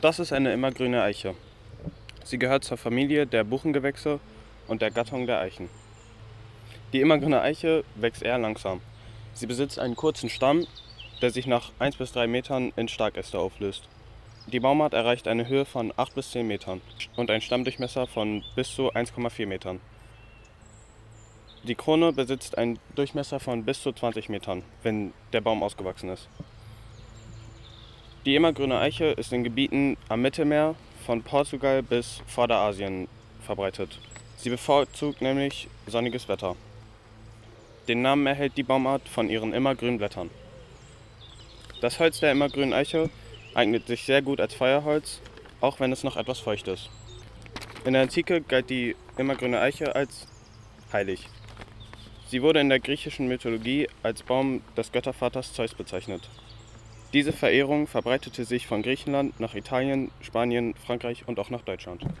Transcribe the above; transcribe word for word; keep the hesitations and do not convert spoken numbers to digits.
Das ist eine immergrüne Eiche. Sie gehört zur Familie der Buchengewächse und der Gattung der Eichen. Die immergrüne Eiche wächst eher langsam. Sie besitzt einen kurzen Stamm, der sich nach eins bis drei Metern in Starkäste auflöst. Die Baumart erreicht eine Höhe von acht bis zehn Metern und einen Stammdurchmesser von bis zu eins Komma vier Metern. Die Krone besitzt einen Durchmesser von bis zu zwanzig Metern, wenn der Baum ausgewachsen ist. Die immergrüne Eiche ist in Gebieten am Mittelmeer von Portugal bis Vorderasien verbreitet. Sie bevorzugt nämlich sonniges Wetter. Den Namen erhält die Baumart von ihren immergrünen Blättern. Das Holz der immergrünen Eiche eignet sich sehr gut als Feuerholz, auch wenn es noch etwas feucht ist. In der Antike galt die immergrüne Eiche als heilig. Sie wurde in der griechischen Mythologie als Baum des Göttervaters Zeus bezeichnet. Diese Verehrung verbreitete sich von Griechenland nach Italien, Spanien, Frankreich und auch nach Deutschland.